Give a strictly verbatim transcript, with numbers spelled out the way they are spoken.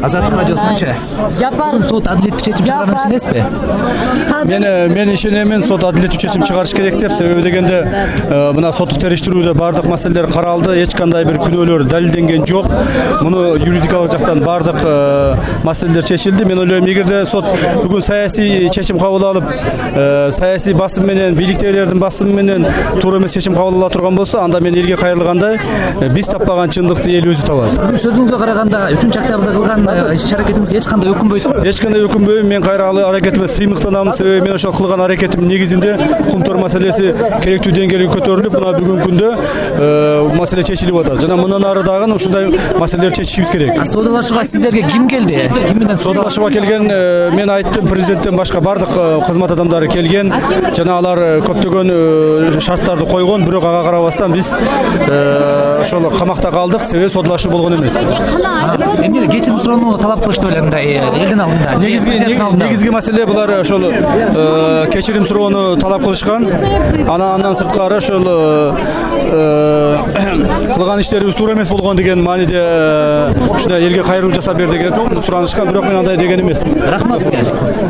Азаттык радиосунча Жапар сот адилеттүү чечим чыгарган ишенесизби? Мен мен ишенемин, сот адилеттүү чечим чыгарыш керек деп. Себеби дегенде мына соттук териштирүүдө бардык маселелер каралды, эч кандай бир күнөөлөр далилденген жок. Муну юридикалык жактан бардык маселелер чечилди. Мен ойлойм, эгерде сот бүгүн саясий чечим кабыл алып, саясий басым менен, бийликтегилердин басымы менен туура эмес чечим кабыл ала турган болсо, анда мен элге кайрылгандай биз таппаган чындыкты эл өзү табат. Сөзүңүзгө караганда үчүнчү октябрда кылган иш-аракетиңизге эч кандай өкүнбөйсүз? Эч кандай өкүнбөйм. Мен кайра аракетиме сыймыктанам. Себеби мен ошол кылган аракетим негизинде кумтор маселеси керектүү деңгээлге көтөрүлүп, мына бүгүнкү күндө маселе чечилип атат. Жана мындан ары дагы ушундай маселелерди чечишибиз керек. Соодалашууга сиздерге ким келди? Ким менен соодалашууга келген? Мен айттым, президенттен башка бардык кызмат адамдары келген. Жана алар көптөгөн шарттарды койгон, бирок ага карабастан биз ошол камакта калдык. Себеби соодалашуу болгон эмес. Эмне кечирим суроону талап кылышты белем да, элдин алдында. Негизги негизги маселе булар ошол кечирим суроону талап кылышкан. Анан сырткары ошол кылган иштерибиз туура эмес болгон деген мааниде ушундай элге кайрылуу жасап бер деген суранышкан, бирок мен андай деген эмесмин. Рахмат сизге.